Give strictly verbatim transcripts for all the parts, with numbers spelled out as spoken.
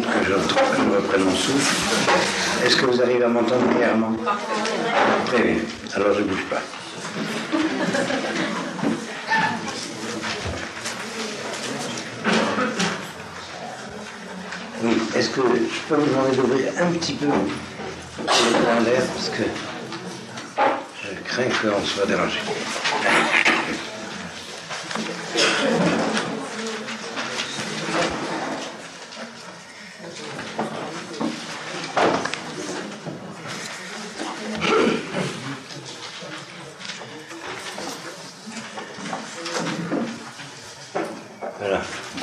que je, je reprenne mon souffle. Est-ce que vous arrivez à m'entendre clairement? Très bien. Alors je ne bouge pas. Oui, est-ce que je peux vous demander d'ouvrir un petit peu le courant d'air parce que je crains qu'on soit dérangé. Voilà.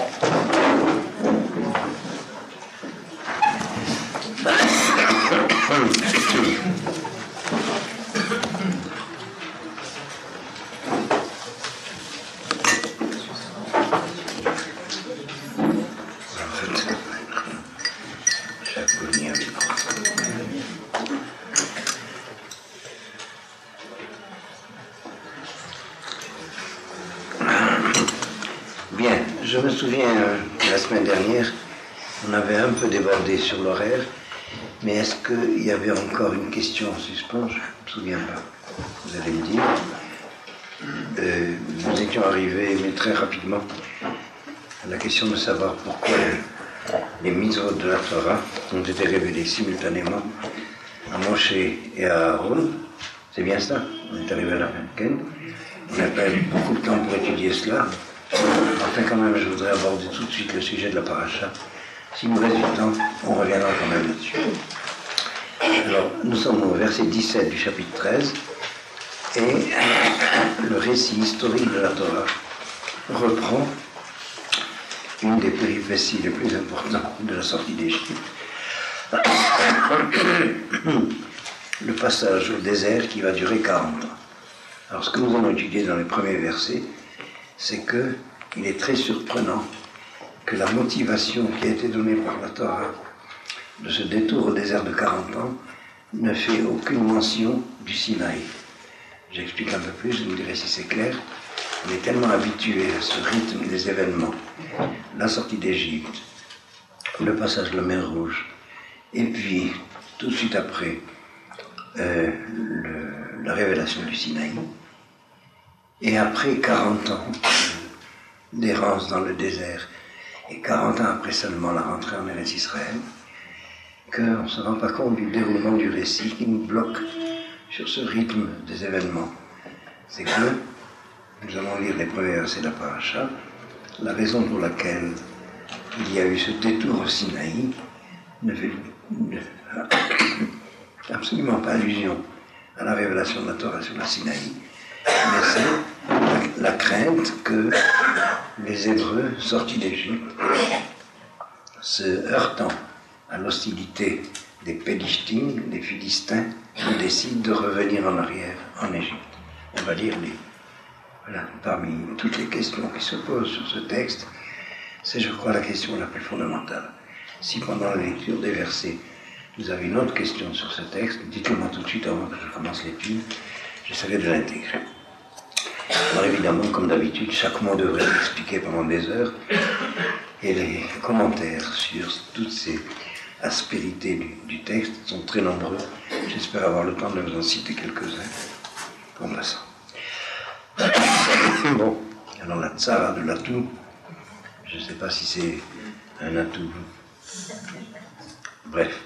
Bien, je me souviens euh, la semaine dernière, on avait un peu débordé sur l'horaire, mais est-ce qu'il y avait encore une question en suspens? Je ne me souviens pas. Vous allez me dire. Euh, nous étions arrivés, mais très rapidement, à la question de savoir pourquoi les mitzvot de la Torah ont été révélés simultanément à Moshe et à Aaron. C'est bien ça? On est arrivé à la fin de Ken. On n'a pas eu beaucoup de temps pour étudier cela. Enfin, quand même, je voudrais aborder tout de suite le sujet de la paracha. S'il nous reste du temps, on reviendra quand même là-dessus. Alors, nous sommes au verset dix-sept du chapitre treize, et le récit historique de la Torah reprend une des péripéties les plus importantes de la sortie d'Égypte. Le passage au désert qui va durer quarante ans. Alors, ce que nous allons étudier dans les premiers versets, c'est que il est très surprenant que la motivation qui a été donnée par la Torah de ce détour au désert de quarante ans ne fait aucune mention du Sinaï. J'explique un peu plus, vous me direz si c'est clair. On est tellement habitué à ce rythme des événements, la sortie d'Égypte, le passage de la mer Rouge, et puis tout de suite après euh, le, la révélation du Sinaï, et après quarante ans d'errance dans le désert, et quarante ans après seulement la rentrée en Eretz Israël, qu'on ne se rend pas compte du déroulement du récit qui nous bloque sur ce rythme des événements. C'est que, nous allons lire les premiers versets de la paracha, la raison pour laquelle il y a eu ce détour au Sinaï ne fait ne, absolument pas allusion à la révélation de la Torah sur le Sinaï, mais c'est la, la crainte que les Hébreux sortis d'Égypte, se heurtant à l'hostilité des Pélishtim, des Philistins, décident de revenir en arrière en Égypte. On va lire les, voilà, parmi toutes les questions qui se posent sur ce texte, c'est, je crois, la question la plus fondamentale. Si pendant la lecture des versets, vous avez une autre question sur ce texte, dites-le moi tout de suite avant que je commence l'étude, j'essaierai de l'intégrer. Alors évidemment, comme d'habitude, chaque mot devrait être expliqué pendant des heures, et les commentaires sur toutes ces aspérités du, du texte sont très nombreux. J'espère avoir le temps de vous en citer quelques-uns en passant. Bon, alors la tsara de l'atout, je ne sais pas si c'est un atout. Bref.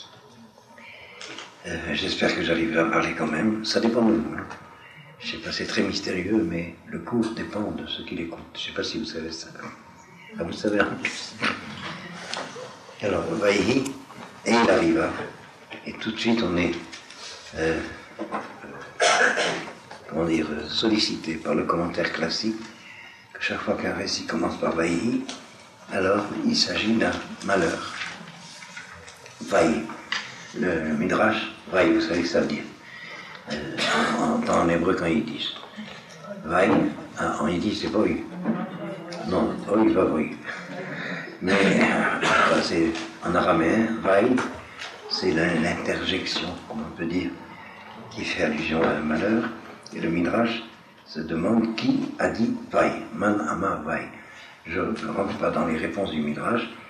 Euh, j'espère que j'arriverai à parler quand même. Ça dépend de vous. Hein. Je ne sais pas, c'est très mystérieux, mais le cours dépend de ceux qui l'écoutent. Je ne sais pas si vous savez ça. Ah, vous savez en plus. Alors, Vaïhi, et il arriva. Et tout de suite, on est, euh, comment dire, sollicité par le commentaire classique, que chaque fois qu'un récit commence par Vaïhi, alors il s'agit d'un malheur. Vaïhi. Le, le Midrash, Vaïhi, vous savez ce que ça veut dire. Euh, on entend en hébreu quand ils disent. Vaïhi, en yiddish, c'est pas oui. Non, oui, pas oui. Mais euh, c'est en araméen, Vaïhi, c'est l'interjection, comme on peut dire, qui fait allusion à un malheur. Et le Midrash se demande qui a dit Vaïhi, Man Ama Vaïhi. Je ne rentre pas dans les réponses du Midrash.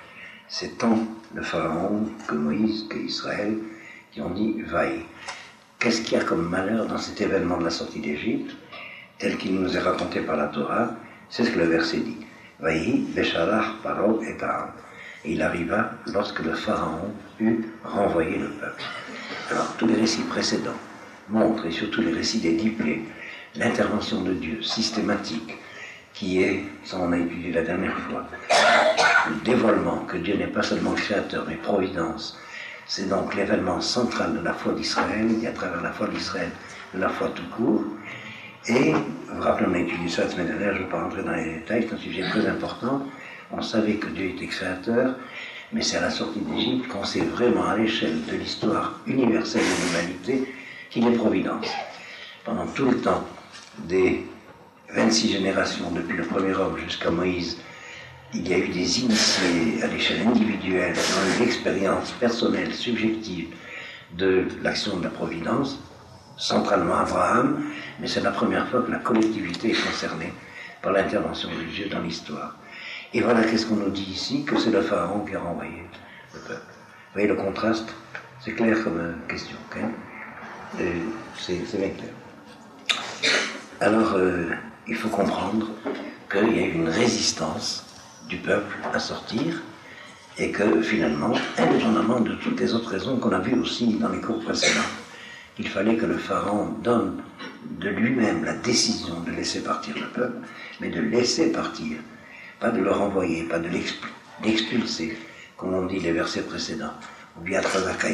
c'est tant le Pharaon que Moïse, que Israël, qui ont dit « Vaï ». Qu'est-ce qu'il y a comme malheur dans cet événement de la sortie d'Égypte, tel qu'il nous est raconté par la Torah? C'est ce que le verset dit. « Vaï, Béchalach, Paro et Ta'am ». Et il arriva lorsque le Pharaon eut renvoyé le peuple. Alors, tous les récits précédents montrent, et surtout les récits des dix plaies, l'intervention de Dieu systématique, qui est, ça on a étudié la dernière fois, le dévoilement que Dieu n'est pas seulement créateur, mais providence. C'est donc l'événement central de la foi d'Israël, et à travers la foi d'Israël, de la foi tout court. Et, vous vous rappelez, on a étudié ça la semaine dernière, je ne vais pas rentrer dans les détails, c'est un sujet très important. On savait que Dieu était créateur, mais c'est à la sortie d'Égypte qu'on sait vraiment à l'échelle de l'histoire universelle de l'humanité qu'il est providence. Pendant tout le temps des vingt-six générations, depuis le premier homme jusqu'à Moïse, il y a eu des initiés à l'échelle individuelle, qui ont eu l'expérience personnelle, subjective de l'action de la providence, centralement Abraham, mais c'est la première fois que la collectivité est concernée par l'intervention de Dieu dans l'histoire. Et voilà qu'est-ce qu'on nous dit ici, que c'est le Pharaon qui a renvoyé le peuple. Vous voyez le contraste? C'est clair comme euh, question, okay? euh, c'est, c'est bien clair. Alors, euh, il faut comprendre qu'il y a eu une résistance du peuple à sortir, et que finalement, indépendamment de toutes les autres raisons qu'on a vues aussi dans les cours précédents, il fallait que le Pharaon donne de lui-même la décision de laisser partir le peuple, mais de laisser partir, pas de le renvoyer, pas de l'expulser, comme on dit les versets précédents, ou bien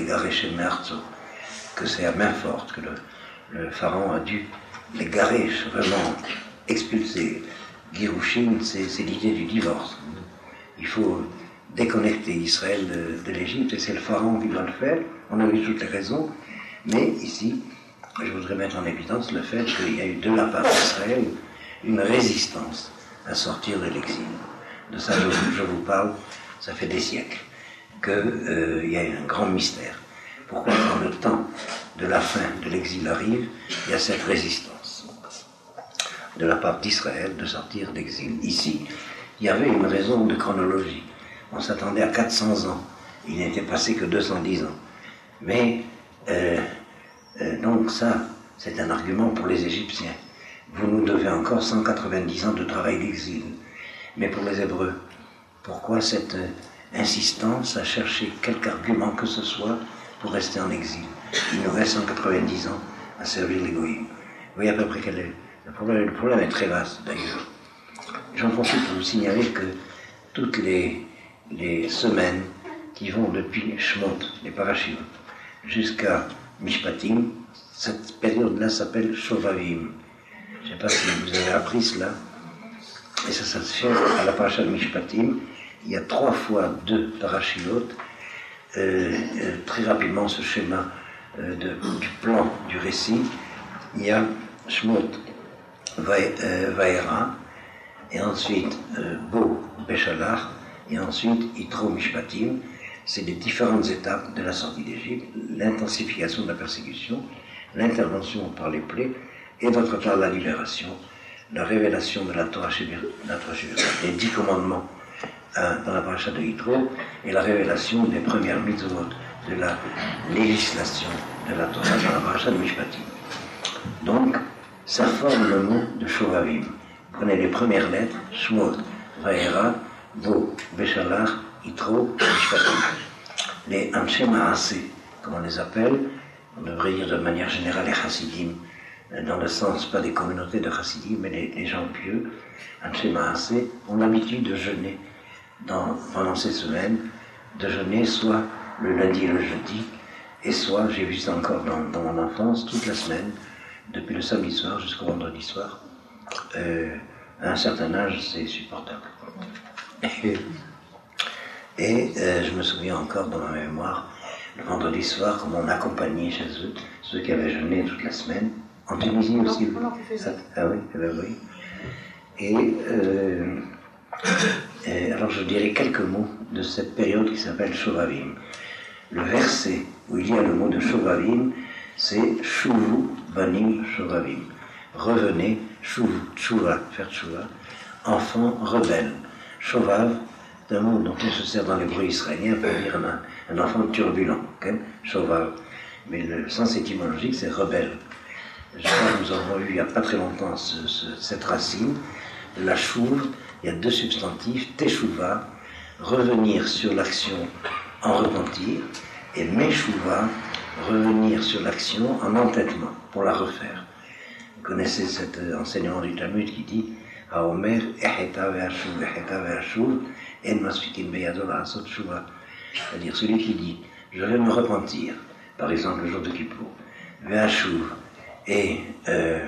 que c'est à main forte que le, le Pharaon a dû les garer, vraiment expulser. Girushin, c'est, c'est l'idée du divorce. Il faut déconnecter Israël de, de l'Égypte, et c'est le Pharaon qui doit le faire. On a vu toutes les raisons, mais ici, je voudrais mettre en évidence le fait qu'il y a eu de la part d'Israël une résistance à sortir de l'exil. De ça, je, je vous parle, ça fait des siècles, qu'il euh, y a un grand mystère. Pourquoi, quand le temps de la fin de l'exil arrive, il y a cette résistance de la part d'Israël de sortir d'exil. Ici, il y avait une raison de chronologie. On s'attendait à quatre cents ans. Il n'était passé que deux cent dix ans. Mais, euh, euh, donc ça, c'est un argument pour les Égyptiens. Vous nous devez encore cent quatre-vingt-dix ans de travail d'exil. Mais pour les Hébreux, pourquoi cette euh, insistance à chercher quelque argument que ce soit pour rester en exil? Il nous reste cent quatre-vingt-dix ans à servir les goïms. Vous voyez à peu près quel est le problème. Le problème est très vaste d'ailleurs. J'en profite pour vous signaler que toutes les, les semaines qui vont depuis Shemot, les parachutes, jusqu'à Mishpatim, cette période-là s'appelle Shovavim. Je ne sais pas si vous avez appris cela. Et ça, ça se fait à la paracha de Mishpatim. Il y a trois fois deux parachiotes. Euh, euh, très rapidement, ce schéma euh, de, du plan du récit. Il y a Shemot Vaera, et ensuite euh, Bo Béchalach, et ensuite Yitro Mishpatim. C'est les différentes étapes de la sortie d'Égypte, l'intensification de la persécution, l'intervention par les plaies, et d'autre part la libération, la révélation de la Torah Shebir, les dix commandements hein, dans la paracha de Yitro, et la révélation des premières mitzvot, de la législation de la Torah dans la paracha de Mishpatim. Donc, ça forme le mot de Shovavim. Prenez les premières lettres, Shmot, Vaera, Bo, Béchalach, Yitro, Mishpatim. Les Anshe Maaseh, comme on les appelle, on devrait dire de manière générale les Chassidim, dans le sens pas des communautés de Chassidim, mais les, les gens pieux, Anshe Maaseh, ont l'habitude de jeûner dans, pendant ces semaines, de jeûner soit le lundi et le jeudi, et soit, j'ai vu ça encore dans, dans mon enfance, toute la semaine, depuis le samedi soir jusqu'au vendredi soir. Euh, à un certain âge, c'est supportable. Et, et euh, je me souviens encore dans ma mémoire, le vendredi soir, comme on accompagnait chez eux, ceux qui avaient jeûné toute la semaine, en Tunisie aussi. Ça, ah oui, eh ben oui. Et, euh, et alors je dirais quelques mots de cette période qui s'appelle Shovavim. Le verset où il y a le mot de Shovavim, c'est Shuvu Banim Shovavim. Revenez, Shuvu, Tshuva, faire Tshuva, enfant rebelle. Shovav, C'est un mot dont on se sert dans l'hébreu israélien pour dire un, un enfant turbulent, okay? Cheval. Mais le sens étymologique, c'est rebelle. Je crois que nous avons eu il n'y a pas très longtemps ce, ce, cette racine, la chouve. Il y a deux substantifs, teshuva, revenir sur l'action en repentir, et meshuva, revenir sur l'action en entêtement, pour la refaire. Vous connaissez cet enseignement du Talmud qui dit Haomer echeta ve'ashuv, echeta ve'ashuv, en masfikin beyado la'asot shuva. C'est-à-dire celui qui dit je vais me repentir, par exemple le jour de Kippour, ve'ashuv, et euh,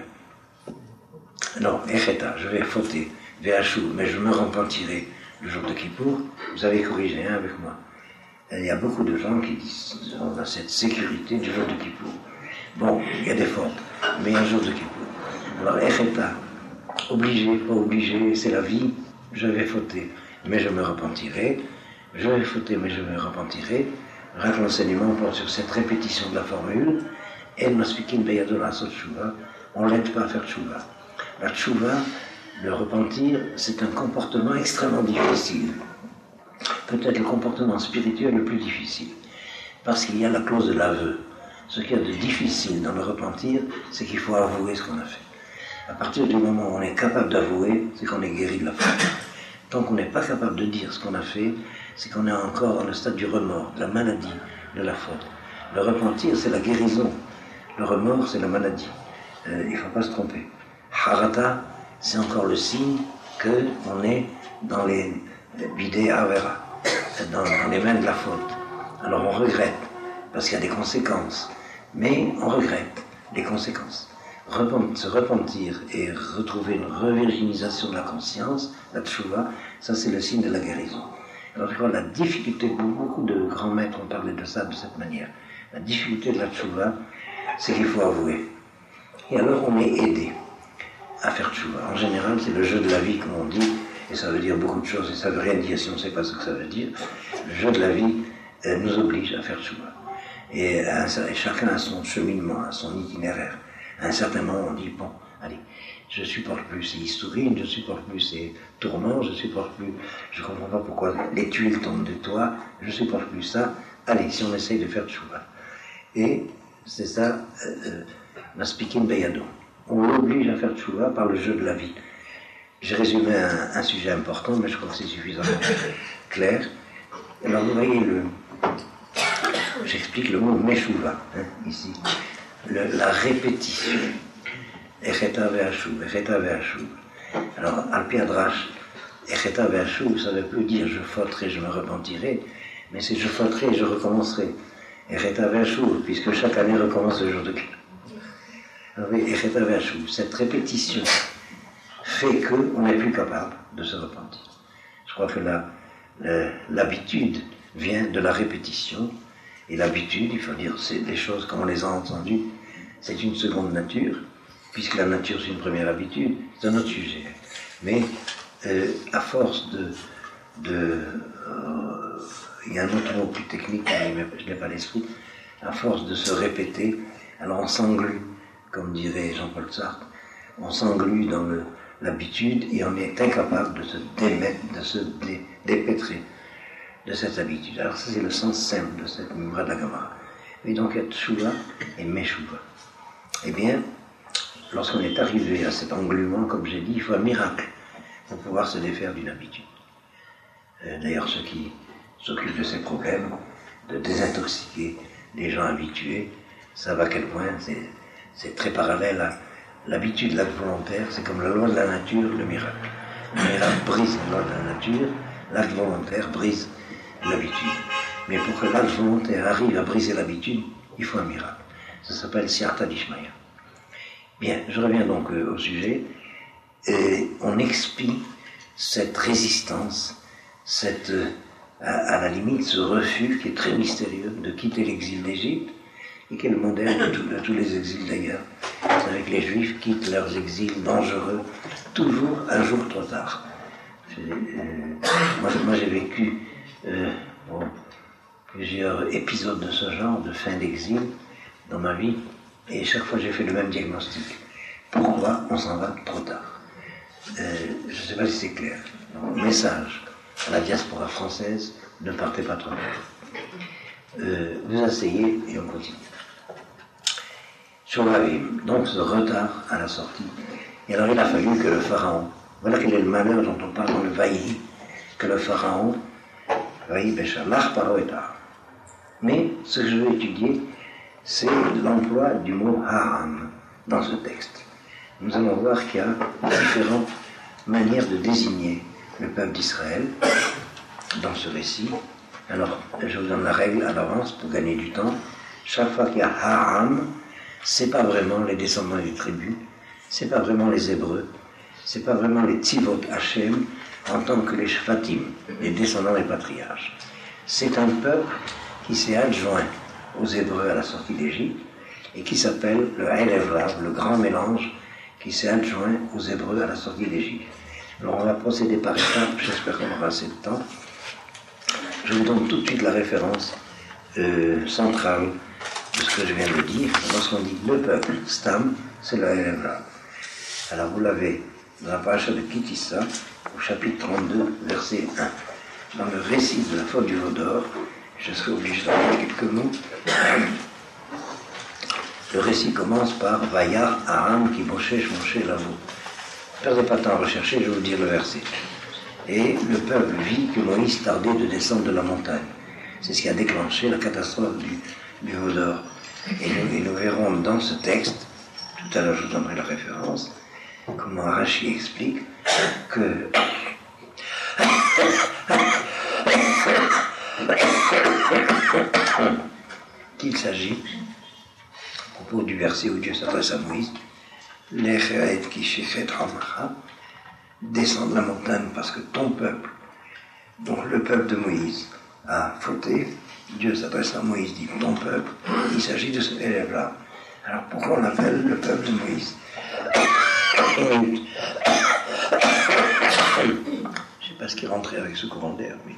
non, echeta, je vais fauter, ve'ashuv, mais je me repentirai le jour de Kippour. Vous avez corrigé hein, avec moi. Il y a beaucoup de gens qui disent on a cette sécurité du jour de Kippour. Bon, il y a des fautes, mais il y a un jour de Kippour. Alors, echeta, obligé, pas obligé, c'est la vie, je vais fauter, mais je me repentirai. Je vais fauter, mais je me repentirai. L'enseignement porte sur cette répétition de la formule. El masfikin beyado la'asot tshuva, on ne l'aide pas à faire tshuva. La tshuva, le repentir, c'est un comportement extrêmement difficile. Peut-être le comportement spirituel le plus difficile. Parce qu'il y a la clause de l'aveu. Ce qu'il y a de difficile dans le repentir, c'est qu'il faut avouer ce qu'on a fait. À partir du moment où on est capable d'avouer, c'est qu'on est guéri de la faute. Tant qu'on n'est pas capable de dire ce qu'on a fait, c'est qu'on est encore dans le stade du remords, de la maladie, de la faute. Le repentir, c'est la guérison. Le remords, c'est la maladie. Euh, il ne faut pas se tromper. Harata, c'est encore le signe qu'on est dans les bidé avera, dans, dans les mains de la faute. Alors on regrette, parce qu'il y a des conséquences. Mais on regrette les conséquences. Repent, se repentir et retrouver une revirginisation de la conscience, la tchouva, ça c'est le signe de la guérison. Alors je crois que la difficulté, beaucoup de grands maîtres ont parlé de ça de cette manière. La difficulté de la tchouva, c'est qu'il faut avouer. Et alors on est aidé à faire tchouva. En général, c'est le jeu de la vie, comme on dit, et ça veut dire beaucoup de choses, et ça ne veut rien dire si on ne sait pas ce que ça veut dire. Le jeu de la vie euh, nous oblige à faire tchouva. Et, à, et chacun a son cheminement, a son itinéraire. À un certain moment, on dit, bon, allez, je supporte plus ces historines, je supporte plus ces tourments, je supporte plus, je ne comprends pas pourquoi les tuiles tombent de toi, je supporte plus ça, allez, si on essaye de faire tchouva. Et c'est ça, euh, Maspikin Beyado. On l'oblige à faire tchouva par le jeu de la vie. J'ai résumé un, un sujet important, mais je crois que c'est suffisamment clair. Alors vous voyez, le, j'explique le mot meshuva, hein, ici. Le, la répétition. Echeta ve'ashuv, echeta ve'ashuv. Alors, Al-Pi Hadrash, echeta ve'ashuv, ça ne veut plus dire je fauterai, je me repentirai, mais c'est je fauterai et je recommencerai. Echeta ve'ashuv, puisque chaque année recommence le jour de Kippour. Alors oui, echeta ve'ashuv, cette répétition fait qu'on n'est plus capable de se repentir. Je crois que la, la, l'habitude vient de la répétition. Et l'habitude, il faut dire, c'est des choses comme on les a entendues, c'est une seconde nature, puisque la nature c'est une première habitude, c'est un autre sujet. Mais euh, à force de... de euh, il y a un autre mot plus technique, mais je n'ai pas l'esprit, à force de se répéter, alors on s'englue, comme dirait Jean-Paul Sartre, on s'englue dans le, l'habitude et on est incapable de se démettre, de se dé, dépêtrer de cette habitude. Alors ça c'est le sens simple de cette Mimra de la Gemara. Et donc il y a Tchouva et Meshuva. Eh bien, lorsqu'on est arrivé à cet engluement, comme j'ai dit, il faut un miracle pour pouvoir se défaire d'une habitude. Euh, d'ailleurs, ceux qui s'occupent de ces problèmes, de désintoxiquer les gens habitués, savent à quel point c'est, c'est très parallèle à l'habitude, l'acte volontaire, c'est comme la loi de la nature, le miracle. Le miracle brise la loi de la nature, l'acte volontaire brise l'habitude. Mais pour que l'acte volontaire arrive à briser l'habitude, il faut un miracle. Ça s'appelle Siyata d'Ishmaïa. Bien, je reviens donc euh, au sujet. Et on expie cette résistance, cette, euh, à, à la limite, ce refus qui est très mystérieux de quitter l'exil d'Égypte, et qui est le modèle de, tout, de tous les exils d'ailleurs. Vous savez que les Juifs quittent leurs exils dangereux, toujours un jour trop tard. Euh, moi, moi j'ai vécu euh, bon, plusieurs épisodes de ce genre, de fin d'exil, dans ma vie, et chaque fois j'ai fait le même diagnostic. Pourquoi on s'en va trop tard? euh, Je ne sais pas si c'est clair. Donc, message à la diaspora française, ne partez pas trop loin. Euh, vous asseyez et on continue. Sur l'Avim, donc ce retard à la sortie. Et alors il a fallu que le pharaon, voilà quel est le malheur dont on parle dans le Vaïhi, que le pharaon, Vaïhi Béchalach Paroeta. Mais ce que je veux étudier, c'est l'emploi du mot haram dans ce texte. Nous allons voir qu'il y a différentes manières de désigner le peuple d'Israël dans ce récit. Alors, je vous donne la règle à l'avance pour gagner du temps. Chaque fois qu'il y a haram, c'est pas vraiment les descendants des tribus, c'est pas vraiment les Hébreux, c'est pas vraiment les Tzivot Hachem en tant que les Shvatim, les descendants des patriarches. C'est un peuple qui s'est adjoint aux Hébreux à la sortie d'Égypte et qui s'appelle le Erev Rav, le grand mélange qui s'est adjoint aux Hébreux à la sortie d'Égypte. Alors on va procéder par étapes, j'espère qu'on aura assez de temps. Je vous donne tout de suite la référence euh, centrale de ce que je viens de dire. Lorsqu'on dit le peuple, Stam, c'est le Erev Rav. Alors vous l'avez dans la paracha de Kitissa, au chapitre trente-deux, verset un. Dans le récit de la faute du veau d'or, je serai obligé d'en dire quelques mots. Le récit commence par Vayar Aram qui Moshe Moshe Lavo. Ne perdez pas de temps à rechercher, je vais vous dire le verset. Et le peuple vit que Moïse tardait de descendre de la montagne. C'est ce qui a déclenché la catastrophe du, du veau d'or. Et nous, et nous verrons dans ce texte, tout à l'heure je vous donnerai la référence, comment Rashi explique que qu'il s'agit, à propos du verset où Dieu s'adresse à Moïse, l'Echeret qui shechet hamacha, descend de la montagne parce que ton peuple, donc le peuple de Moïse, a fauté. Dieu s'adresse à Moïse, dit ton peuple, il s'agit de ce élève-là. Alors pourquoi on l'appelle le peuple de Moïse? Une minute. Je ne sais pas ce qui est rentré avec ce courant d'air, mais.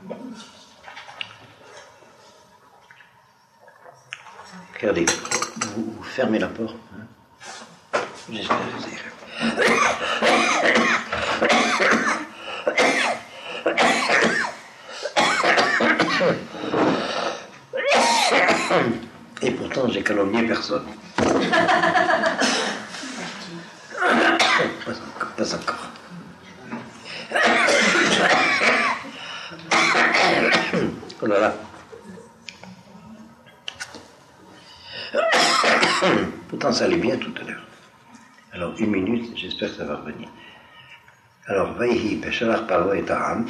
Regardez, vous, vous fermez la porte. Hein. J'espère que vous irez. Et pourtant, j'ai calomnié personne. Pas encore, pas encore. Oh là là. Pourtant, ça allait bien tout à l'heure. Alors, une minute, j'espère que ça va revenir. Alors, Vaïhi, Béchalach Paro et Aram.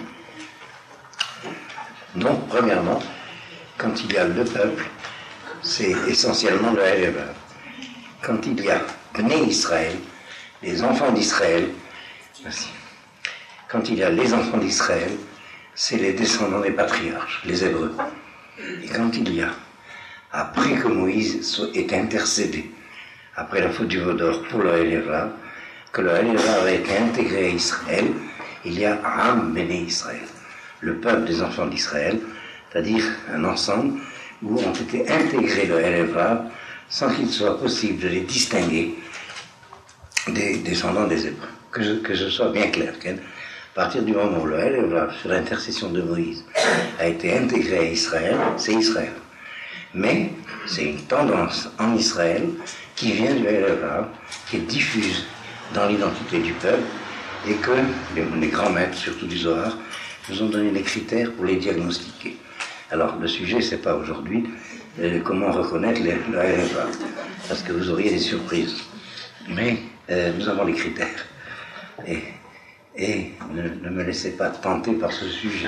Donc, premièrement, quand il y a le peuple, c'est essentiellement le Erev Rav. Quand il y a Bnei Israël, les enfants d'Israël, merci. Quand il y a les enfants d'Israël, c'est les descendants des patriarches, les Hébreux. Et quand il y a, après que Moïse ait intercédé, après la faute du veau d'or pour le Erev Rav, que le Erev Rav a été intégré à Israël, il y a Am Bnei Israël, le peuple des enfants d'Israël, c'est-à-dire un ensemble où ont été intégrés le Erev Rav sans qu'il soit possible de les distinguer des descendants des Hébreux. Que je, que je sois bien clair, qu'à partir du moment où le Erev Rav, sur l'intercession de Moïse, a été intégré à Israël, c'est Israël. Mais c'est une tendance en Israël qui vient du Erev Rav, qui diffuse dans l'identité du peuple, et que les, les grands maîtres, surtout du Zohar, nous ont donné des critères pour les diagnostiquer. Alors, le sujet, c'est pas aujourd'hui euh, comment reconnaître les, le Erev Rav, parce que vous auriez des surprises. Mais euh, nous avons les critères. Et, et ne, ne me laissez pas tenter par ce sujet.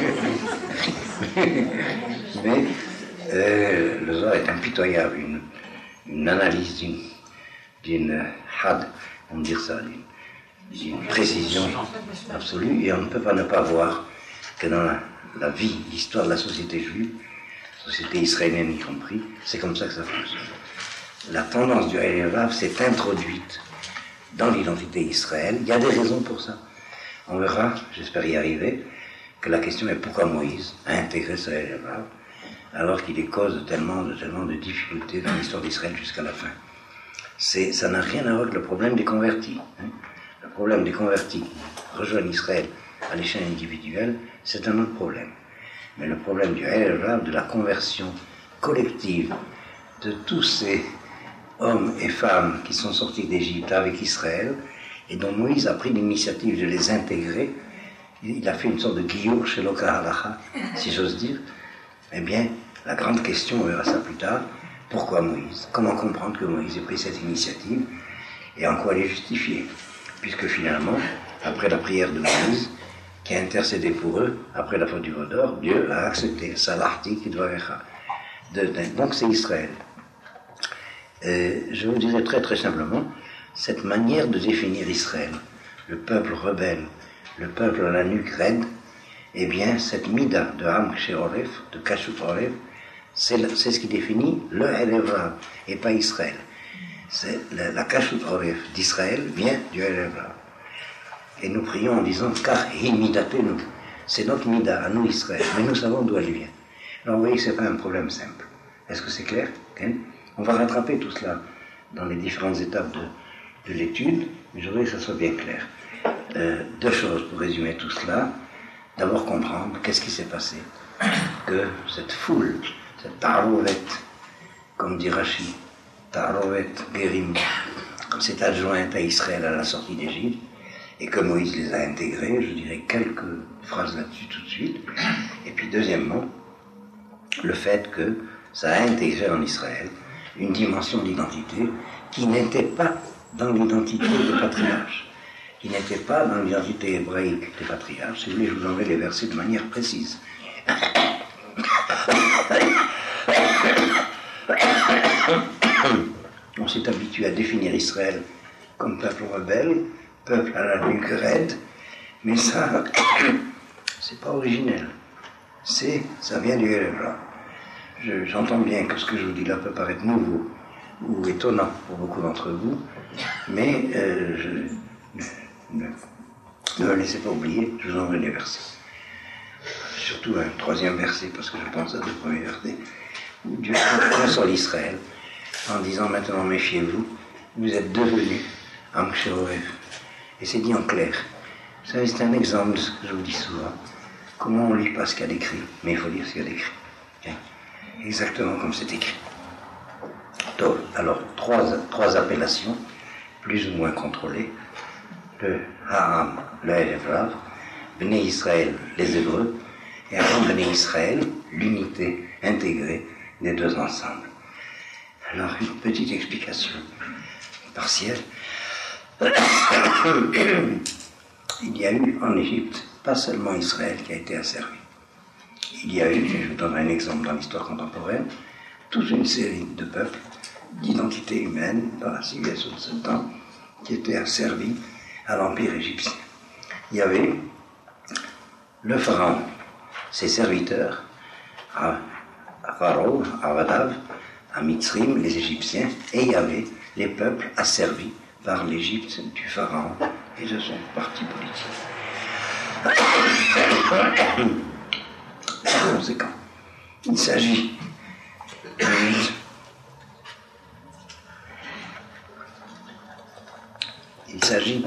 Mais euh, le Zohar est impitoyable, une, une analyse d'une, d'une had, on va dire ça, d'une, d'une précision absolue, et on ne peut pas ne pas voir que dans la, la vie, l'histoire de la société juive, société israélienne y compris, c'est comme ça que ça fonctionne. La tendance du Erev Rav s'est introduite dans l'identité d'Israël. Il y a des raisons pour ça. On verra, j'espère y arriver, que la question est pourquoi Moïse a intégré ce Erev Rav alors qu'il est cause de tellement de, tellement de difficultés dans l'histoire d'Israël jusqu'à la fin. C'est, ça n'a rien à voir avec le problème des convertis. Hein. Le problème des convertis qui rejoignent Israël à l'échelle individuelle, c'est un autre problème. Mais le problème du Erev, de la conversion collective de tous ces hommes et femmes qui sont sortis d'Égypte avec Israël, et dont Moïse a pris l'initiative de les intégrer, il a fait une sorte de guillot chez Loka Halacha, si j'ose dire, eh bien, la grande question, on verra ça plus tard, pourquoi Moïse? Comment comprendre que Moïse ait pris cette initiative et en quoi elle est justifiée? Puisque finalement, après la prière de Moïse, qui a intercédé pour eux, après la faute du Vaudor, Dieu a accepté. Salahti Kidvarecha. Donc c'est Israël. Euh, je vous dirais très très simplement, cette manière de définir Israël, le peuple rebelle, le peuple à la nuque raide, eh bien, cette mida de Ham Ksheroref, de Kashut Oref, c'est, c'est ce qui définit le Erev et pas Israël. C'est la, la Kashut Oref d'Israël vient du Erev. Et nous prions en disant car hi midatenu, c'est notre mida à nous Israël, mais nous savons d'où elle vient. Alors vous voyez que ce n'est pas un problème simple. Est-ce que c'est clair? Okay. On va rattraper tout cela dans les différentes étapes de, de l'étude, mais je voudrais que ça soit bien clair. Euh, deux choses pour résumer tout cela. D'abord comprendre qu'est-ce qui s'est passé, que cette foule, cette tarovet, comme dit Rashi, tarovet Gerim, s'est adjointe à Israël à la sortie d'Égypte, et que Moïse les a intégrés. Je dirais quelques phrases là-dessus tout de suite. Et puis deuxièmement, le fait que ça a intégré en Israël une dimension d'identité qui n'était pas dans l'identité des patriarches, qui n'était pas dans l'identité hébraïque des patriarches. Si vous voulez, je vous enverrai les versets de manière précise. On s'est habitué à définir Israël comme peuple rebelle, peuple à la nuque raide, mais ça, c'est pas originel. C'est, ça vient du Erev. Je, j'entends bien que ce que je vous dis là peut paraître nouveau ou étonnant pour beaucoup d'entre vous, mais euh, je, ne, ne me laissez pas oublier, je vous enverrai les versets. Surtout un troisième verset, parce que je pense à deux premiers versets, où Dieu console Israël en disant maintenant méfiez-vous, vous êtes devenus Am Ksheroref. Et c'est dit en clair. Vous savez, c'est un exemple de ce que je vous dis souvent. Comment on ne lit pas ce qu'il y a d'écrit, mais il faut lire ce qu'il y a d'écrit. Okay. Exactement comme c'est écrit. Donc, alors, trois, trois appellations, plus ou moins contrôlées. Le Ha'am, le Erev, Bnei Israël, les Hébreux, et avant Bnei Israël, l'unité intégrée des deux ensembles. Alors, une petite explication partielle. Il y a eu en Égypte, pas seulement Israël qui a été asservi. Il y a eu, je vous donnerai un exemple dans l'histoire contemporaine, toute une série de peuples, d'identités humaines dans la civilisation de ce temps, qui étaient asservis à l'Empire égyptien. Il y avait le pharaon, ses serviteurs, à Pharaon, à Vadav, à Mitzrim, les Égyptiens, et il y avait les peuples asservis par l'Égypte du pharaon et de son parti politique. Par conséquent, il s'agit il s'agit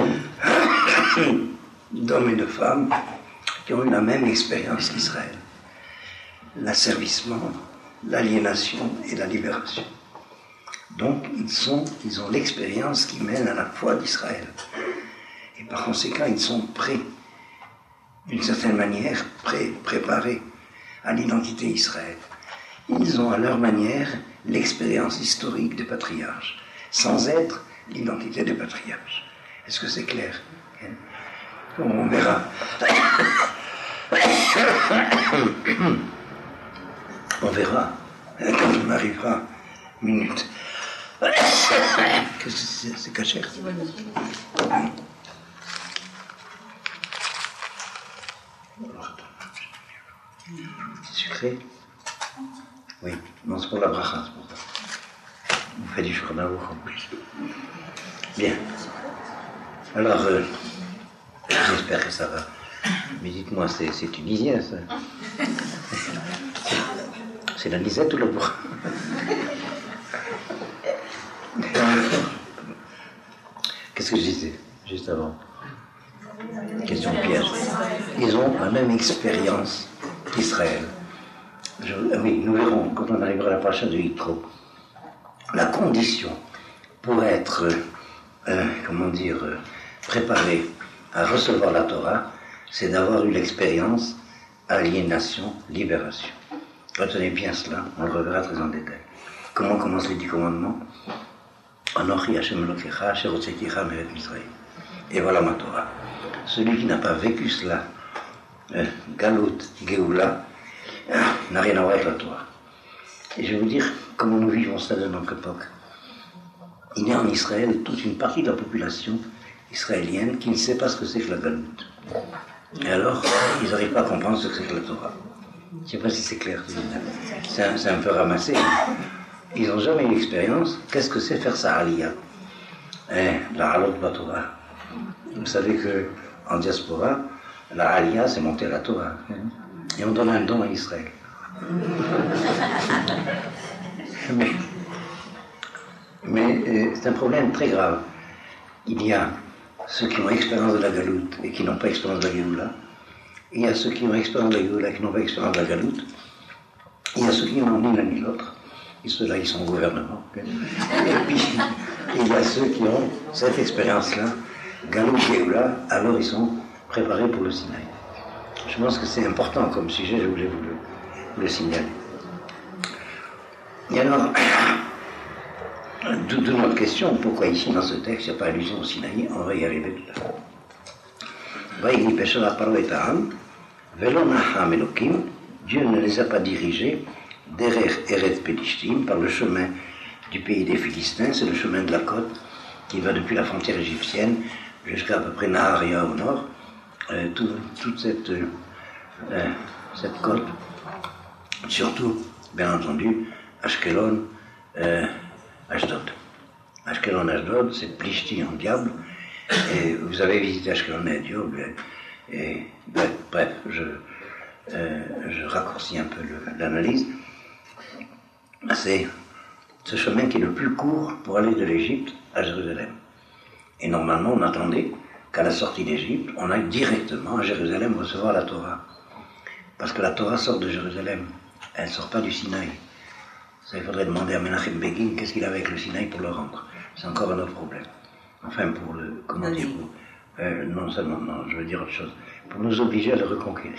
d'hommes et de femmes qui ont eu la même expérience qu'Israël, l'asservissement, l'aliénation et la libération. Donc, ils, sont, ils ont l'expérience qui mène à la foi d'Israël. Et par conséquent, ils sont prêts, d'une certaine manière, prêts, préparés à l'identité Israël. Ils ont à leur manière l'expérience historique des patriarches, sans être l'identité des patriarches. Est-ce que c'est clair? On verra. On verra quand on arrivera. Minute. Qu'est-ce que c'est? C'est caché. C'est sucré? Oui. Non, c'est pour la bracha, c'est pour ça. On fait du chournaour en plus. Bien. Alors, euh, j'espère que ça va. Mais dites-moi, c'est, c'est tunisien, ça? C'est la lisette ou le bois? Qu'est-ce que je disais juste avant? Question piège. ils ont la même expérience qu'Israël. Je, oui, nous verrons quand on arrivera à la paracha de Yitro. La condition pour être, euh, comment dire, euh, préparé à recevoir la Torah, c'est d'avoir eu l'expérience aliénation, libération. Retenez bien cela, on le reverra très en détail. Comment commencent les dix commandements? Anochi Hashem Elokecha, Asher Hotzeiticha Me'eretz Israël. Et voilà ma Torah. Celui qui n'a pas vécu cela, euh, Galout, Géoula, euh, n'a rien à voir avec la Torah. Et je vais vous dire comment nous vivons ça de notre époque. Il y a en Israël toute une partie de la population israélienne qui ne sait pas ce que c'est que la Galout. Et alors, ils n'arrivent pas à comprendre ce que c'est que la Torah. Je ne sais pas si c'est clair. C'est un, c'est un peu ramassé. Ils n'ont jamais eu l'expérience. Qu'est-ce que c'est faire sa aliyah? Eh, la halot de la Torah. Vous savez qu'en diaspora, la aliyah, c'est monter la Torah. Et on donne un don à Israël. mais mais euh, c'est un problème très grave. Il y a ceux qui ont expérience de la galoute et qui n'ont pas expérience de la Géoula. Il y a ceux qui ont expérience de la Géoula et qui n'ont pas expérience de la galoute. Il y a ceux qui n'ont ni l'un ni l'autre. Et ceux-là, ils sont au gouvernement. Et puis, il y a ceux qui ont cette expérience-là, galoute, Géoula, alors ils sont préparés pour le Sinaï. Je pense que c'est important comme sujet, je voulais vous le, vous le signaler. Et alors, de, de notre question, pourquoi ici dans ce texte il n'y a pas allusion au Sinaï, on va y arriver tout à l'heure. Dieu ne les a pas dirigés derer Eretz Pelishtim par le chemin du pays des Philistins, c'est le chemin de la côte qui va depuis la frontière égyptienne jusqu'à à peu près Naharia au nord. Euh, tout, toute cette, euh, cette côte, surtout, bien entendu, Ashkelon, euh, Ashdod. Ashkelon, Ashdod, c'est Plishti en diable, et vous avez visité Ashkelon et Diab, et, et bref, bref je, euh, je raccourcis un peu le, l'analyse. C'est ce chemin qui est le plus court pour aller de l'Égypte à Jérusalem. Et normalement, on attendait qu'à la sortie d'Égypte, on aille directement à Jérusalem recevoir la Torah. Parce que la Torah sort de Jérusalem, elle ne sort pas du Sinaï. Ça, il faudrait demander à Menachem Begin qu'est-ce qu'il avait avec le Sinaï pour le rendre. C'est encore un autre problème. Enfin, pour le... comment dire pour, euh, non, ça, non, non, je veux dire autre chose. Pour nous obliger à le reconquérir.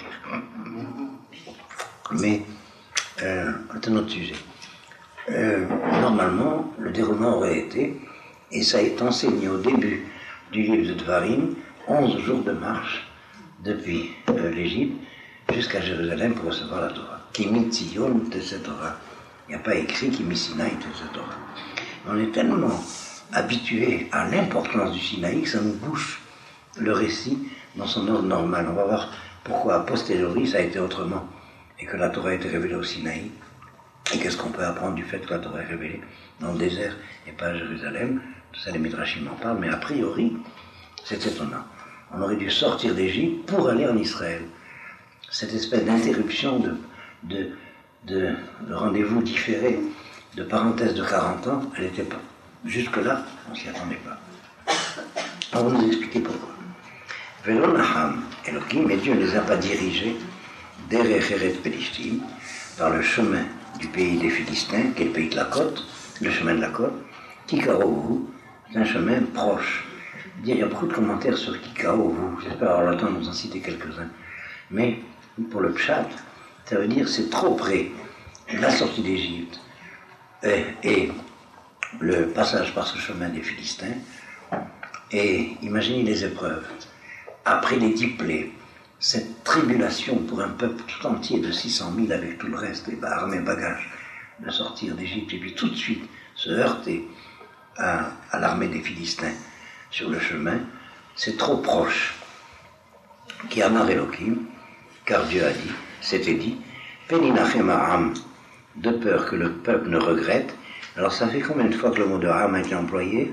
Mais, euh, c'est un autre sujet. Euh, normalement, le déroulement aurait été, et ça est enseigné au début du livre de Dvarim, onze jours de marche depuis euh, l'Égypte jusqu'à Jérusalem pour recevoir la Torah. Kimi Tzion Tese Torah. Il n'y a pas écrit Kimi Sinaï Tese Torah. On est tellement habitué à l'importance du Sinaï que ça nous bouche le récit dans son ordre normal. On va voir pourquoi a posteriori ça a été autrement et que la Torah a été révélée au Sinaï. Et qu'est-ce qu'on peut apprendre du fait que la Torah est révélée dans le désert et pas à Jérusalem? Tout ça, les Midrashim en parlent, mais a priori, c'est étonnant. On aurait dû sortir d'Égypte pour aller en Israël. Cette espèce d'interruption de, de, de, de rendez-vous différé, de parenthèse de quarante ans, elle n'était pas. Jusque-là, on ne s'y attendait pas. On va nous expliquer pourquoi. Velo Naham Elohim, mais Dieu ne les a pas dirigés derrière Eretz Pelishtim, par le chemin du pays des Philistins, qui est le pays de la côte, le chemin de la côte. Kikarovu, c'est un chemin proche. Il y a beaucoup de commentaires sur Kikarovu, j'espère avoir le temps de nous en citer quelques-uns. Mais pour le Pshat, ça veut dire c'est trop près de la sortie d'Égypte et, et le passage par ce chemin des Philistins. Et imaginez les épreuves. Après les dix plaies, cette tribulation pour un peuple tout entier de six cent mille avec tout le reste, les armées, bagages, de sortir d'Égypte, et puis tout de suite se heurter à, à l'armée des Philistins sur le chemin, c'est trop proche. Qui amar Elohim, car Dieu a dit, c'était dit, Peninachem Ha'am, de peur que le peuple ne regrette. Alors ça fait combien de fois que le mot de Ha'am a été employé?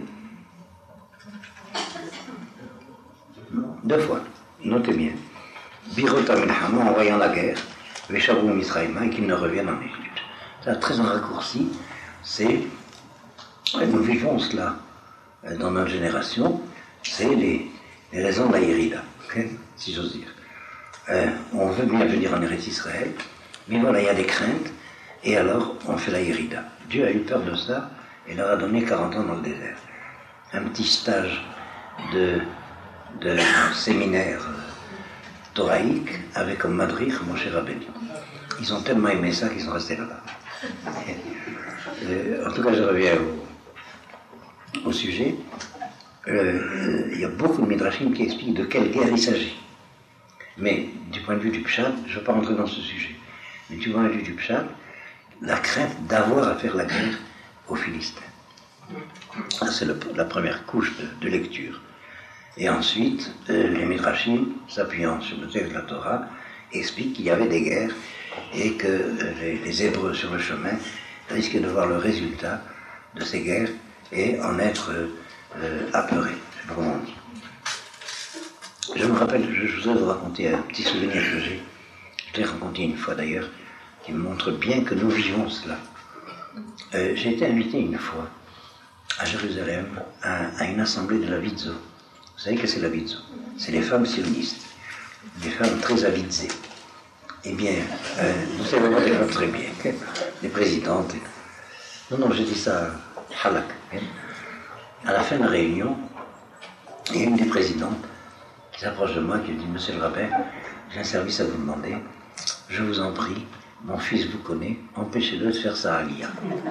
Deux fois, notez bien. Birota Milchama, en voyant la guerre, Veshavou Misraïma, et qu'ils ne reviennent en Égypte. Ça, très en raccourci, c'est, nous vivons cela dans notre génération, c'est les, les raisons de la Yérida, okay, si j'ose dire. euh, on veut bien venir en Eretz Israël, mais voilà, il y a des craintes, et alors on fait la Hérida. Dieu a eu peur de ça, et leur a donné quarante ans dans le désert. Un petit stage de, de séminaire thoraïque avec comme madrich Moshe Rabbeinu. Ils ont tellement aimé ça qu'ils sont restés là-bas. Euh, en tout cas, je reviens au, au sujet. Euh, il y a beaucoup de midrashim qui expliquent de quelle guerre il s'agit. Mais du point de vue du pshat, je ne veux pas rentrer dans ce sujet. Mais du point de vue du pshat, la crainte d'avoir à faire la guerre aux Philistins. C'est le, la première couche de, de lecture. Et ensuite, euh, les midrashim, s'appuyant sur le texte de la Torah, expliquent qu'il y avait des guerres et que euh, les, les Hébreux sur le chemin risquaient de voir le résultat de ces guerres et en être euh, euh, apeurés. Je sais pas comment on dit. Je me rappelle, je, je voudrais vous raconter un petit souvenir que j'ai. Je l'ai raconté une fois d'ailleurs, qui me montre bien que nous vivons cela. Euh, j'ai été invité une fois à Jérusalem à, à une assemblée de la Vitzo. Vous savez que c'est la Vitzo? C'est les femmes sionistes, des femmes très avidzées. Eh bien, euh, vous savez vraiment les femmes très bien, les présidentes. Non, non, j'ai dit ça à halak. À la fin de la réunion, il y a une des présidentes qui s'approche de moi, qui me dit: Monsieur le rabbin, j'ai un service à vous demander. Je vous en prie, mon fils vous connaît, empêchez-le de faire sa aliyah.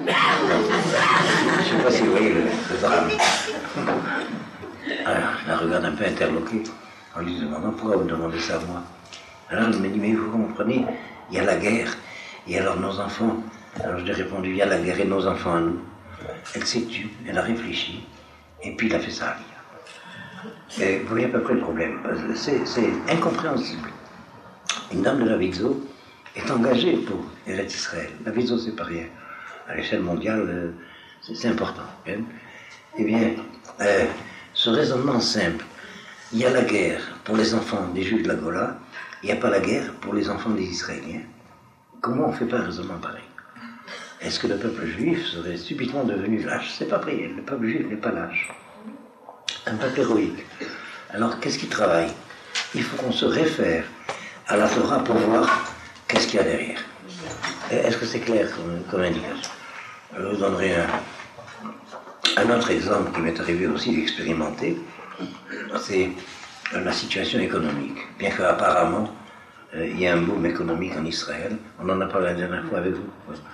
Je ne sais pas si vous voyez le, le drame. Alors, je la regarde un peu interloquée en lui demandant: pourquoi vous demandez ça à moi? Alors elle me dit: mais vous comprenez, il y a la guerre, et alors nos enfants. Alors je lui ai répondu: il y a la guerre et nos enfants à nous. Elle s'est tue, elle a réfléchi, et puis il a fait sa aliyah. Et vous voyez à peu près le problème. C'est, c'est incompréhensible. Une dame de la Vitzo est engagée pour Eretz Israël. La Vitzo, c'est pas rien. À l'échelle mondiale, c'est, c'est important. Hein? Eh bien, euh, ce raisonnement simple, il y a la guerre pour les enfants des Juifs de la Gola, il n'y a pas la guerre pour les enfants des Israéliens. Comment on ne fait pas un raisonnement pareil? Est-ce que le peuple juif serait subitement devenu lâche? C'est pas vrai, le peuple juif n'est pas lâche. Un peuple héroïque. Alors, qu'est-ce qui travaille? Il faut qu'on se réfère à la Torah pour voir qu'est-ce qu'il y a derrière. Est-ce que c'est clair comme, comme indication? Je vous donnerai un, un autre exemple qui m'est arrivé aussi d'expérimenter. C'est la situation économique. Bien qu'apparemment, euh, il y a un boom économique en Israël. On en a parlé la dernière fois avec vous.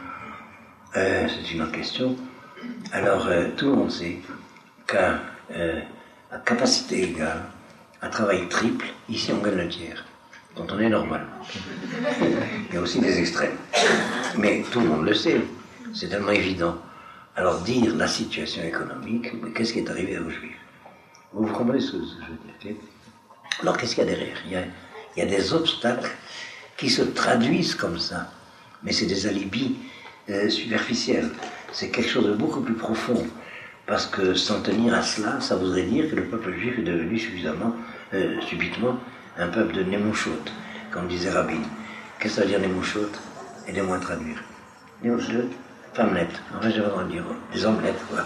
Euh, c'est une autre question. Alors, euh, tout le monde sait qu'à euh, à capacité égale, à travail triple, ici on gagne le tiers, quand on est normal. Il y a aussi des extrêmes. Mais tout le monde le sait, c'est tellement évident. Alors dire la situation économique, mais qu'est-ce qui est arrivé aux Juifs? Vous, vous comprenez ce que je veux dire? Alors qu'est-ce qu'il y a derrière? il y a, il y a des obstacles qui se traduisent comme ça, mais c'est des alibis euh, superficiels. C'est quelque chose de beaucoup plus profond. Parce que s'en tenir à cela, ça voudrait dire que le peuple juif est devenu suffisamment, euh, subitement, un peuple de Nemouchot, comme disait Rabin. Qu'est-ce que ça veut dire Nemouchot? Aidez-moi à traduire. Nemouchot, femme nette. En fait, je vais en dire des omelettes, quoi.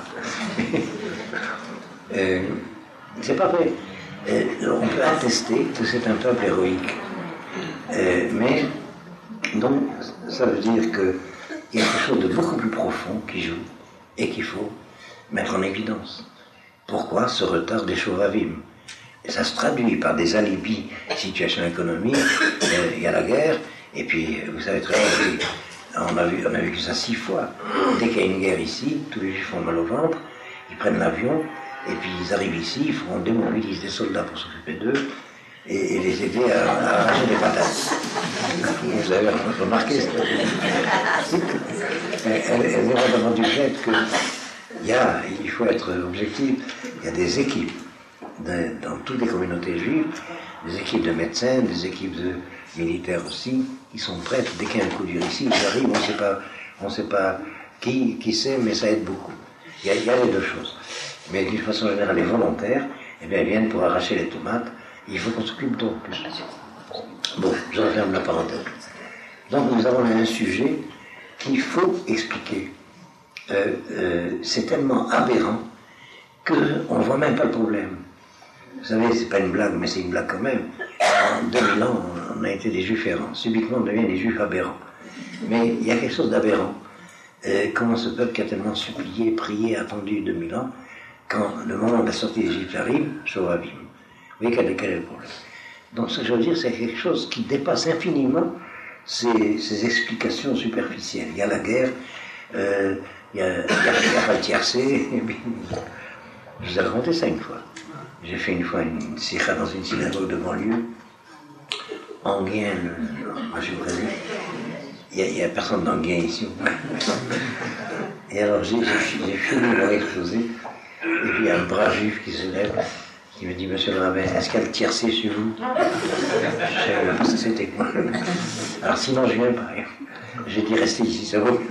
euh, c'est pas vrai. Euh, on peut attester que c'est un peuple héroïque. Euh, mais, donc, ça veut dire qu'il y a quelque chose de beaucoup plus profond qui joue et qu'il faut mettre en évidence. Pourquoi ce retard des Shovavim? Et ça se traduit par des alibis, situation économique, il y a la guerre, et puis vous savez très bien, on a vu, on a vu ça six fois. Dès qu'il y a une guerre ici, tous les Juifs font mal au ventre, ils prennent l'avion, et puis ils arrivent ici, ils font démobiliser des soldats pour s'occuper d'eux, et, et les aider à, à arracher des patates. Vous avez remarqué ça? Elle est vraiment du fait que Il, y a, il faut être objectif, il y a des équipes de, dans toutes les communautés juives, des équipes de médecins, des équipes de militaires aussi, qui sont prêtes, dès qu'il y a un coup dur ici, ils arrivent, on ne sait pas, on sait pas qui, qui c'est, mais ça aide beaucoup. Il y a, il y a les deux choses. Mais d'une façon générale, les volontaires, eh bien, ils viennent pour arracher les tomates, il faut qu'on s'occupe d'eux plus. Bon, je referme la parenthèse. Donc nous avons un sujet qu'il faut expliquer. Euh, euh, c'est tellement aberrant qu'on ne voit même pas le problème. Vous savez, c'est pas une blague, mais c'est une blague quand même. En deux mille ans, on on a été des juifs errants. Subitement, on devient des juifs aberrants. Mais il y a quelque chose d'aberrant. Euh, comment ce peuple qui a tellement supplié, prié, attendu deux mille ans, quand le moment de la sortie d'Égypte arrive, Shovavim. Vous voyez quel est, quel est le problème. Donc ce que je veux dire, c'est quelque chose qui dépasse infiniment ces, ces explications superficielles. Il y a la guerre, euh, il n'y a, a, a pas le tiercé. Je vous ai raconté ça une fois. J'ai fait une fois une sikha dans une synagogue de banlieue. Anguien, moi je vous préviens, il n'y a, a personne d'Anguien ici. Et alors j'ai fini mon exposé, et puis il y a un brave juif qui se lève, qui me dit, monsieur le rabbin, est-ce qu'il y a le tiercé chez vous? Je savais même pas ce que c'était quoi. Alors sinon je viens pas. J'ai dit restez ici, ça vaut.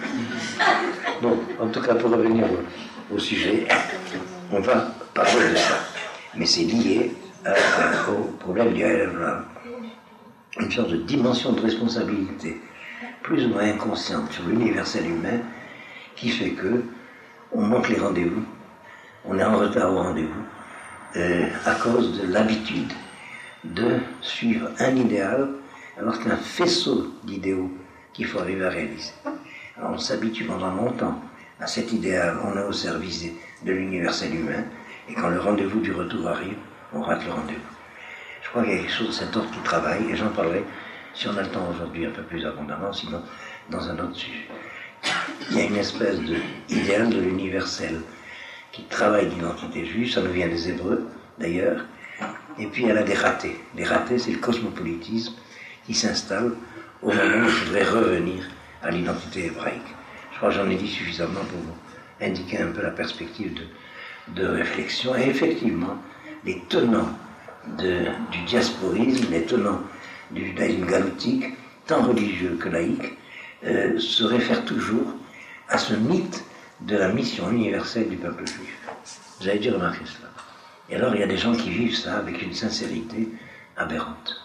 Donc, en tout cas, pour revenir au, au sujet, on va parler de ça. Mais c'est lié à, à, au problème du Ha'el, une sorte de dimension de responsabilité, plus ou moins inconsciente sur l'universel humain, qui fait que on manque les rendez-vous, on est en retard au rendez-vous, euh, à cause de l'habitude de suivre un idéal, alors qu'un faisceau d'idéaux qu'il faut arriver à réaliser. Alors on s'habitue pendant longtemps à cet idéal, on est au service de l'universel humain, et quand le rendez-vous du retour arrive, on rate le rendez-vous. Je crois qu'il y a quelque chose de cet ordre qui travaille, et j'en parlerai, si on a le temps aujourd'hui, un peu plus abondamment, sinon dans un autre sujet. Il y a une espèce d'idéal de l'universel qui travaille l'identité juive, ça nous vient des Hébreux d'ailleurs, et puis il y en a des ratés. Les ratés, c'est le cosmopolitisme qui s'installe au moment où il faudrait revenir à l'identité hébraïque. Je crois que j'en ai dit suffisamment pour vous indiquer un peu la perspective de, de réflexion. Et effectivement, les tenants de, du diasporisme, les tenants du judaïsme galoutique, tant religieux que laïque, euh, se réfèrent toujours à ce mythe de la mission universelle du peuple juif. Vous avez dû remarquer cela. Et alors, il y a des gens qui vivent ça avec une sincérité aberrante.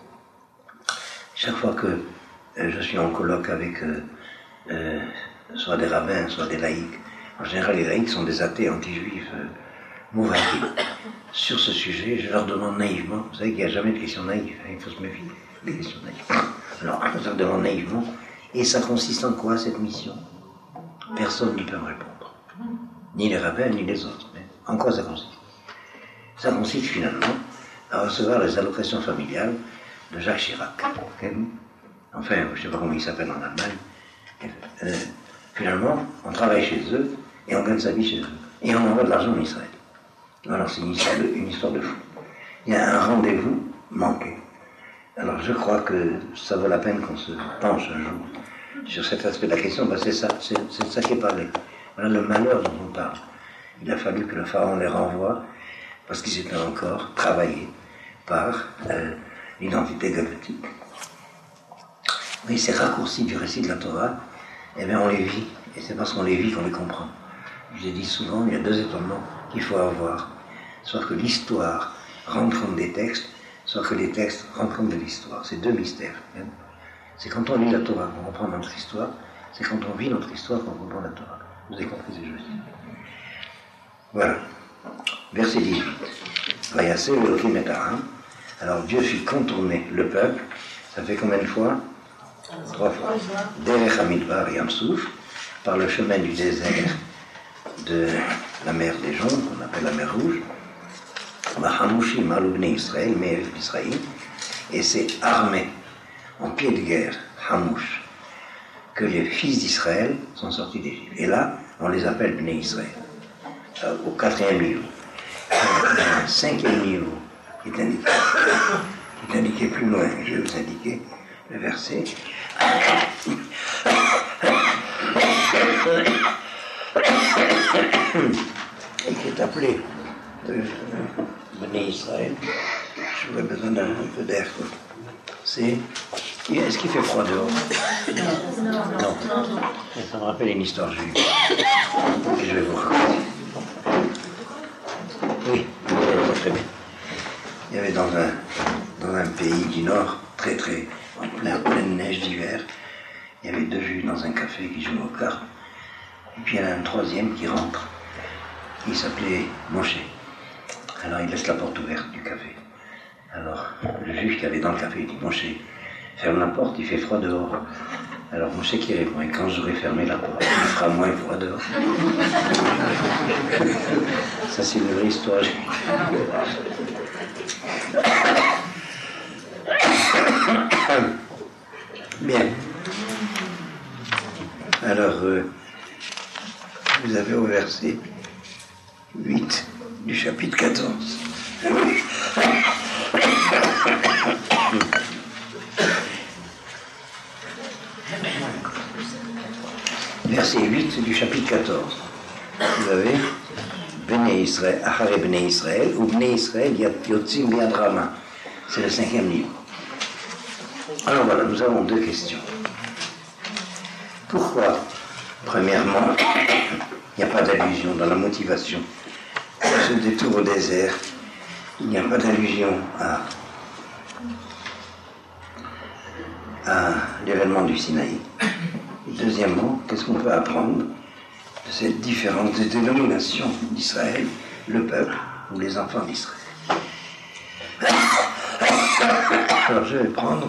Chaque fois que euh, je suis en colloque avec euh, euh, soit des rabbins, soit des laïcs, en général, les laïcs sont des athées anti-juifs euh, mouvaqués. Sur ce sujet, je leur demande naïvement, vous savez qu'il n'y a jamais de questions naïves, hein, il faut se méfier des questions naïves. Alors, je leur demande naïvement, et ça consiste en quoi cette mission? Personne n'y peut me répondre. Ni les rabbins, ni les autres. Mais en quoi ça consiste? Ça consiste finalement à recevoir les allocations familiales de Jacques Chirac. Enfin, je ne sais pas comment il s'appelle en Allemagne. Euh, finalement, on travaille chez eux et on gagne sa vie chez eux. Et on envoie de l'argent en Israël. Alors c'est une histoire de, une histoire de fou. Il y a un rendez-vous manqué. Alors je crois que ça vaut la peine qu'on se penche un jour sur cet aspect de la question, parce que c'est ça, c'est, c'est ça qui est parlé. Voilà le malheur dont on parle. Il a fallu que le pharaon les renvoie parce qu'ils étaient encore travaillés par euh, l'identité galoutique. Oui, ces raccourcis du récit de la Torah, eh bien on les vit, et c'est parce qu'on les vit qu'on les comprend. Je l'ai dit souvent, il y a deux étonnements qu'il faut avoir. Soit que l'histoire rentre compte des textes, soit que les textes rendent compte de l'histoire. C'est deux mystères. Hein. C'est quand on lit la Torah qu'on comprend notre histoire, c'est quand on vit notre histoire qu'on comprend la Torah. Vous avez compris ce que je veux dire? Voilà. Verset dix-huit. Vayassé Elohim et Aram. Alors Dieu fit contourner le peuple, ça fait combien de fois? Trois fois. Derech Hamidbar et Yamsouf, par le chemin du désert de la mer des Joncs, qu'on appelle la mer Rouge, Mahamouchim Aloubné Israël, mais d'Israël, et c'est armé en pied de guerre, Hamouch, que les fils d'Israël sont sortis d'Égypte. Et là, on les appelle Bnei Israël, euh, au quatrième niveau. Un cinquième niveau qui est indiqué, qui est indiqué plus loin. Je vais vous indiquer le verset. Et qui est appelé euh, Bnei Israël. J'aurais besoin d'un peu d'air. C'est. Est-ce qu'il fait froid dehors? Non. Ça me rappelle une histoire juive. Et je vais vous raconter. Oui, très bien. Il y avait dans un, dans un pays du Nord, très très, en plein, pleine neige d'hiver, il y avait deux juifs dans un café qui jouaient aux cartes. Et puis il y en a un troisième qui rentre. Il s'appelait Moshe. Alors il laisse la porte ouverte du café. Alors, le juge qui avait dans le café, il dit, Moshe, ferme la porte, il fait froid dehors. Alors Moshe qui répond, et quand j'aurai fermé la porte, il fera moins froid dehors. Ça, c'est une vraie histoire. Bien. Alors, euh, vous avez au verset huit du chapitre quatorze. Verset huit du chapitre quatorze. Vous avez Bnei Israël, Achare Bnei Israël, ou Bnei Israël Yotzim Biad Rama. C'est le cinquième livre. Alors voilà, nous avons deux questions. Pourquoi, premièrement, il n'y a pas d'allusion dans la motivation à ce détour au désert? Il n'y a pas d'allusion à, à l'événement du Sinaï. Deuxièmement, qu'est-ce qu'on peut apprendre de cette différence de dénomination d'Israël, le peuple ou les enfants d'Israël? Alors je vais prendre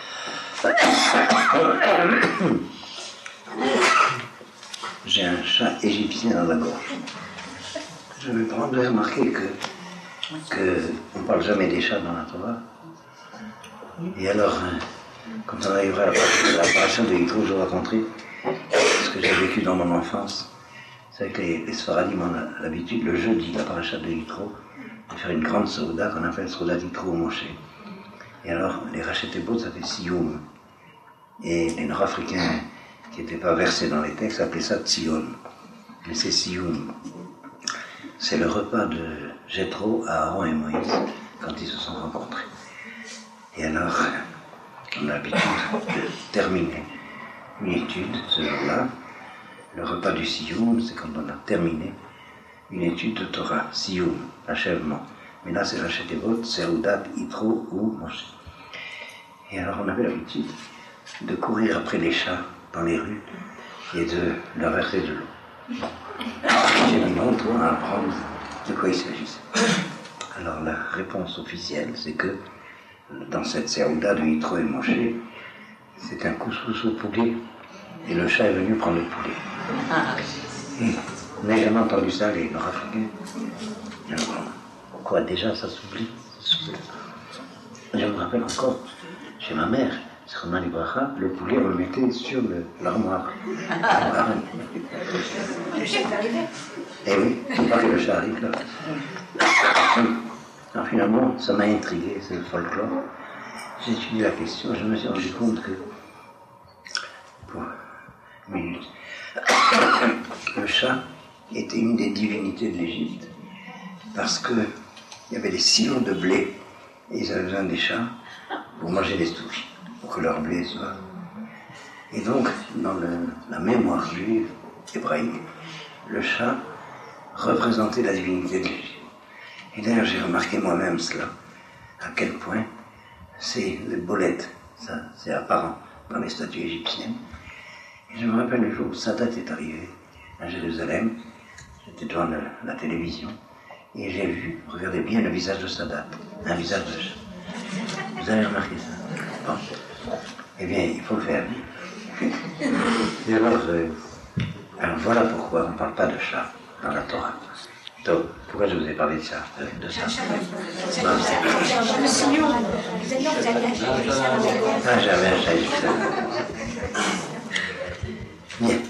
j'ai un chat égyptien dans la gorge. Je vais prendre, vous avez remarqué que, que on ne parle jamais des chats dans la Torah. Et alors, quand on arrivera à la paracha de Yitro, je vous raconterai ce que j'ai vécu dans mon enfance. C'est que les, les Sfaradim ont l'habitude, le jeudi, la paracha de Yitro, de faire une grande souda qu'on appelle souda d'Yitro au Moshe. Et alors, les Rachetébots, ça fait Sioum. Et les Nord-Africains qui n'étaient pas versés dans les textes appelaient ça Tzion. Mais c'est Sioum. C'est le repas de Jéthro, Aaron et Moïse quand ils se sont rencontrés. Et alors, on a l'habitude de terminer une étude ce jour-là. Le repas du Sioum, c'est quand on a terminé une étude de Torah. Sioum, l'achèvement. Mais là, c'est Rachetébots, Seoudat, Yitro ou Moshe. Et alors, on avait l'habitude de courir après les chats dans les rues et de leur verser de l'eau. J'ai mis longtemps à apprendre de quoi il s'agissait. Alors, la réponse officielle, c'est que dans cette Seouda de Yitro et Moshe, c'est un couscous au poulet et le chat est venu prendre le poulet. Et on n'a jamais entendu ça, les Nord-Africains. Quoi, déjà, ça s'oublie. Je me rappelle encore, chez ma mère, Srama Libracha, le poulet, on le mettait sur le, l'armoire. Le chat arrivait. Eh oui, c'est pas que le chat arrive là. Alors finalement, ça m'a intrigué, c'est le folklore. J'ai étudié la question, je me suis rendu compte que, pour une minute, le chat était une des divinités de l'Égypte, parce que il y avait des silos de blé, et ils avaient besoin des chats pour manger des souris, pour que leur blé soit. Et donc, dans le, la mémoire juive, hébraïque, le chat représentait la divinité de l'Égypte. Et d'ailleurs, j'ai remarqué moi-même cela, à quel point c'est le bolette, ça, c'est apparent dans les statues égyptiennes. Et je me rappelle le jour où Sadat est arrivé à Jérusalem, j'étais devant le, la télévision, et j'ai vu, regardez bien le visage de Sadat, un visage de chat. Vous avez remarqué ça? Bon. Eh bien, il faut le faire vivre. Et alors, euh, alors voilà pourquoi on ne parle pas de chat dans la Torah. Donc, pourquoi je vous ai parlé de ça, de, de ça? Le signal, vous avez un chat. Ah, j'avais un chat égyptien. Bien.